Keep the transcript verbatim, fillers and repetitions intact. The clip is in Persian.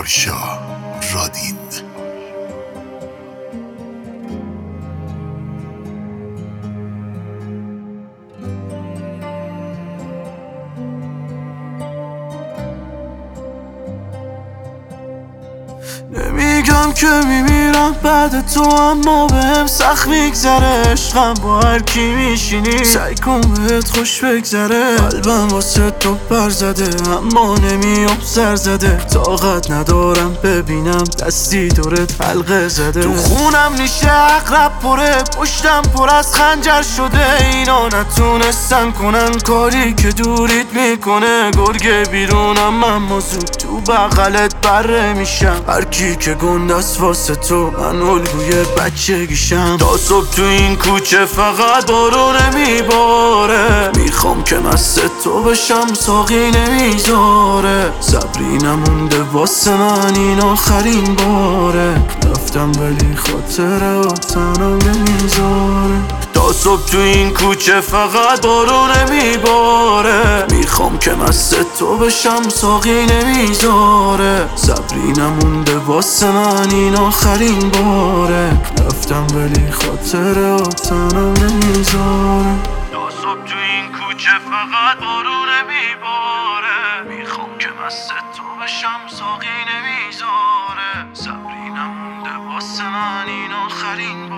آرشا رادین. نمیگم که میمیرم بعد تو، اما بهم سخت میگذره. عشقم با هر کی میشینی سعی کن بهت خوش بگذره. قلبم واسه تو پر زده اما نمیام سر زده. طاقت ندارم ببینم دستی دورت حلقه زده. تو خونم نیشه عقرب پره، پشتم پر از خنجر شده. اینا نتونستن کنن کاری که دوریت میکنه. گرگ بیرونم اما زود تو بغلت بره میشم. هر کی که گندست واسه تو من الگوی بچگیشم. تا صبح تو این کوچه فقط بارونه میباره. میخوام که مست تو بشم ساقی نمیذاره. صبری نمونده واسه من این آخرین باره. رفتم ولی خاطره آتنم نمیذاره. تا صبح تو این کوچه فقط بارونه میباره. میخوام که مست تو بشم ساقی نمیذاره. صبری نمونده واسه من این آخرین باره. رفتم ولی خاطره آتنم نمیذاره. تا صبح تو این کوچه فقط بارونه میباره. میخوام که مست تو بشم ساقی نمیذاره. صبری نمونده واسه من این آخرین